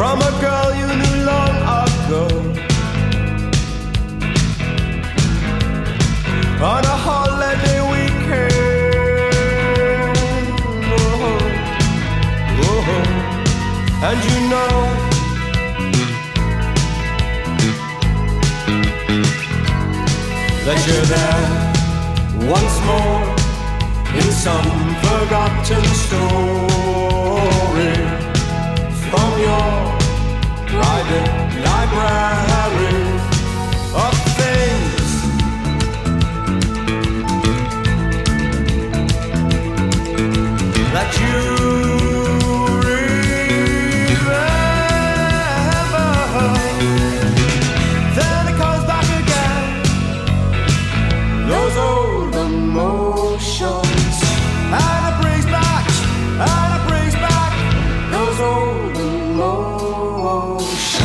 from a girl you knew long ago. On a holiday weekend, and you know that you're there once more in some forgotten story from your private library of things that you remember. Then it comes back again, those old emotions, and it brings back those old emotions.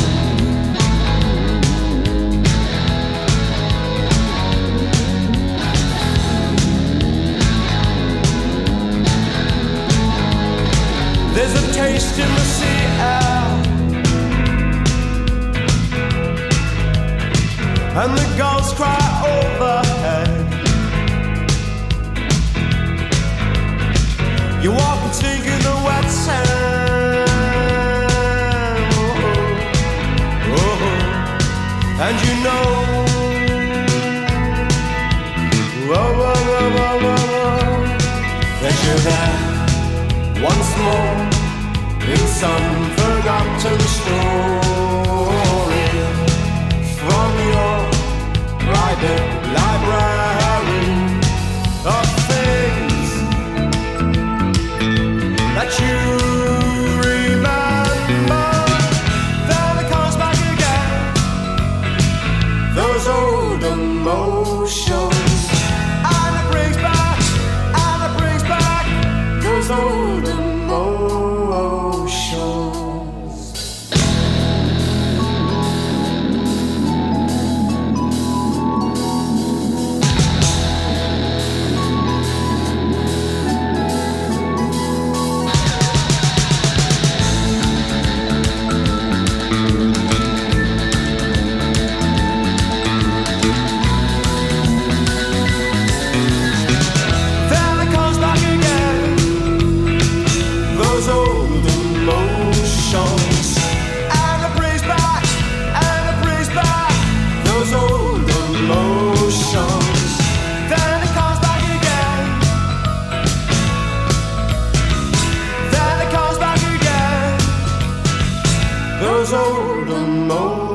There's a taste in the sea air, and the gulls cry overhead. You walk and sink in the wet sand, and you know that you're there once more in some forgotten story from your private library of things that you remember. Then it comes back again, those old emotions, and it brings back those old emotions. Those old emotions.